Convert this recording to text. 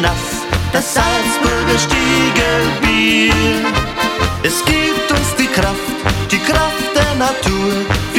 nass, das Salzburger Stiegelbier. Es gibt uns die Kraft der Natur,